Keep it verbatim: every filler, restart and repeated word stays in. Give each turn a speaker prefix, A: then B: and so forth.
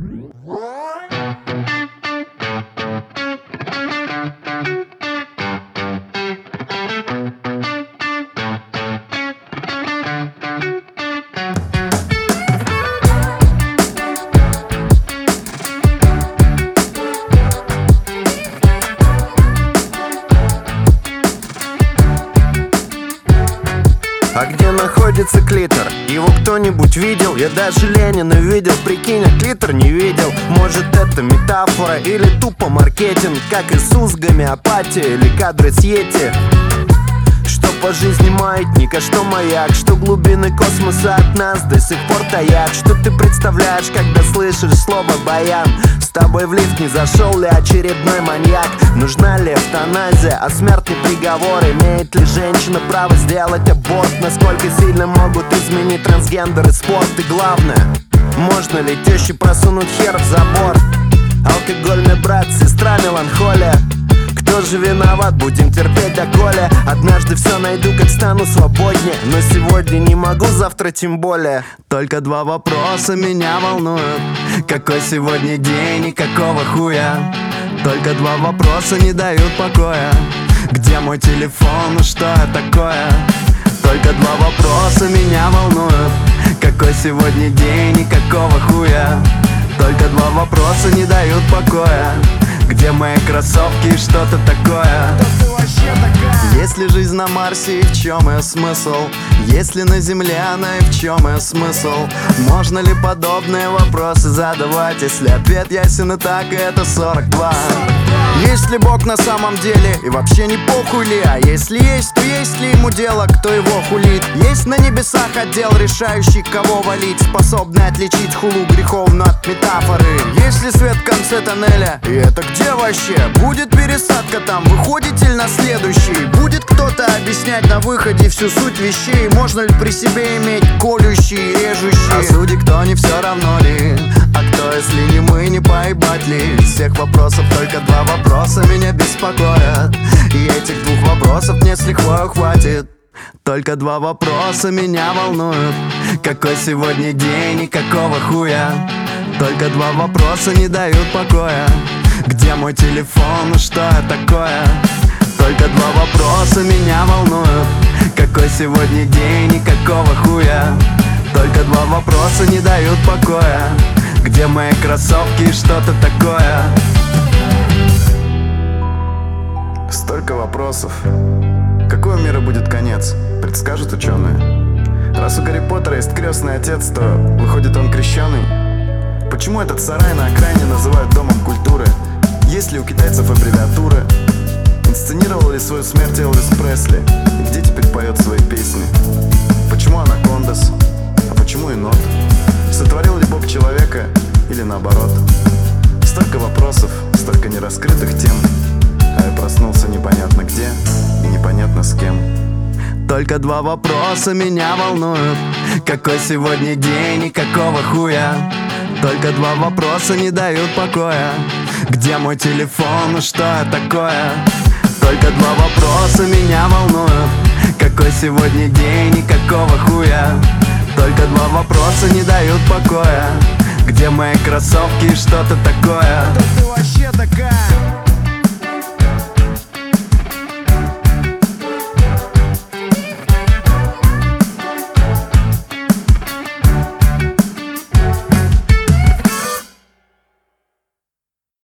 A: А где находится клитор? Его кто-нибудь видел? Я даже Ленина видел, прикинь, а клитор не видел. Может, это метафора или тупо маркетинг, как Иисус, гомеопатия или кадры с Йети. Что по жизни маятник, а что маяк, что глубины космоса от нас до сих пор таят. Что ты представляешь, когда слышишь слово баян? С тобой в лифт не зашел ли очередной маньяк? Нужна ли эвтаназия, а смертный приговор? Имеет ли женщина право сделать аборт? Насколько сильно могут изменить трансгендер и спорт? И главное, можно ли тещи просунуть хер в забор? Алкогольный брат, сестра, меланхолия. Кто же виноват? Будем терпеть доколе. Однажды все найду, как стану свободнее. Но сегодня не могу, завтра тем более. Только два вопроса меня волнуют: какой сегодня день и какого хуя? Только два вопроса не дают покоя: где мой телефон и что это такое? Только два вопроса меня волнуют: какой сегодня день и какого хуя? Только два вопроса не дают покоя: где мои кроссовки и что-то такое? Есть ли жизнь на Марсе и в чем ее смысл? Есть ли на Земле она и в чем ее смысл? Можно ли подобные вопросы задавать, если ответ ясен и так, и это сорок два? Есть ли Бог на самом деле и вообще не похуй ли? А если есть, то есть ли ему дело, кто его хулит? Есть на небесах отдел, решающий, кого валить, способный отличить хулу греховную от метафоры? Есть ли свет в конце тоннеля? И это где вообще? Будет пересадка там, выходите ли на следующий? Будет кто-то объяснять на выходе всю суть вещей? Можно ли при себе иметь колющие, режущие? А судьи кто, не все равно ли? А кто, если не мы, не поебать ли? Из всех вопросов только два вопроса меня беспокоят, и этих двух вопросов мне с лихвой хватит. Только два вопроса меня волнуют: какой сегодня день и какого хуя? Только два вопроса не дают покоя: где мой телефон и что это такое? Только два вопроса меня волнуют: какой сегодня день и какого хуя? Только два вопроса не дают покоя: где мои кроссовки и что-то такое? Столько вопросов. Какой у мира будет конец? Предскажут ученые. Раз у Гарри Поттера есть крестный отец, то выходит он крещеный. Почему этот сарай на окраине называют домом культуры? Есть ли у китайцев аббревиатуры? Инсценировал ли свою смерть Элвис Пресли? И где теперь поет свои песни? Почему Анакондас? А почему енот? Сотворил ли Бог человека или наоборот? Столько вопросов, столько нераскрытых тем. А я проснулся непонятно где и непонятно с кем. Только два вопроса меня волнуют: какой сегодня день и какого хуя? Только два вопроса не дают покоя: где мой телефон и что это такое? Только два вопроса меня волнуют: какой сегодня день и какого хуя? Только два вопроса не дают покоя: где мои кроссовки и что-то такое? Кто ты вообще такая?